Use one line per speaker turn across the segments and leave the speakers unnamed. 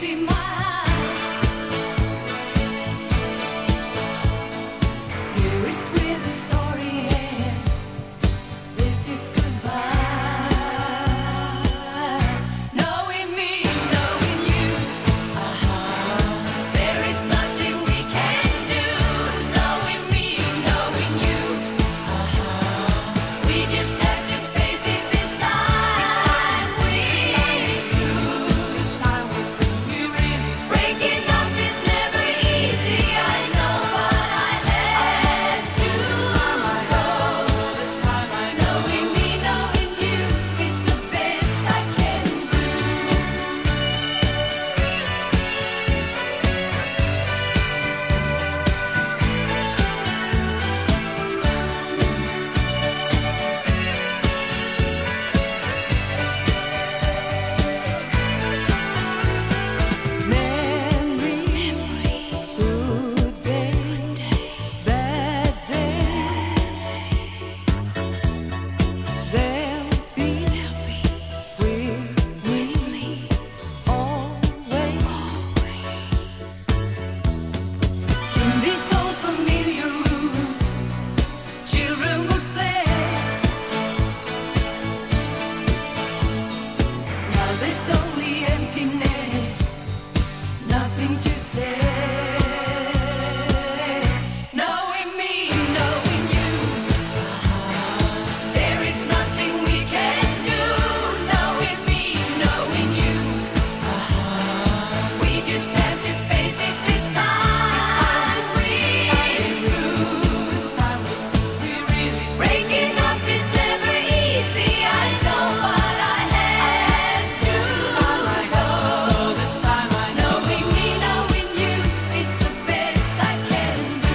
see my eyes. Here is where the story ends. This is goodbye. Knowing me, knowing you. There is nothing we can do. Knowing me, knowing you. We just have to face it this time. We lose. Breaking up is never easy. I know, but I had to go. Knowing me, knowing you, it's the best I can do. Memory, good day, bad day. They'll be with me always. In these old familiar rooms, children would play. Now there's only emptiness, nothing to say. Knowing me, knowing you, there is nothing we can do. Knowing me, knowing you, we just have to face it this time. We lose. Breaking up is never easy. I know, but I had to go. Knowing me, knowing you, it's the best I can do.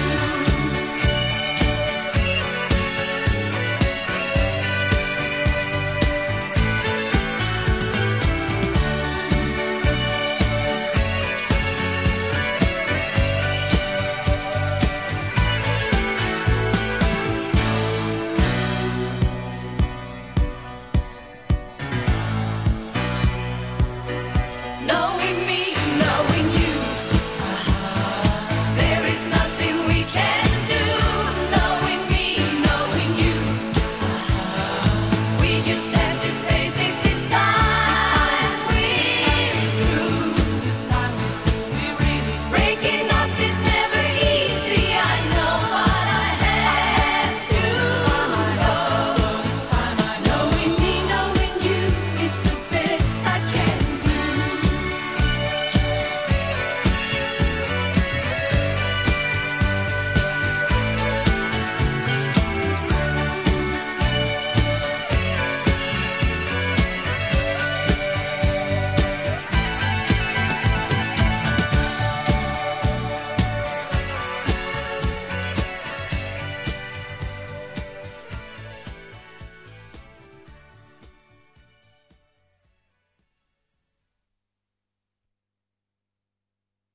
No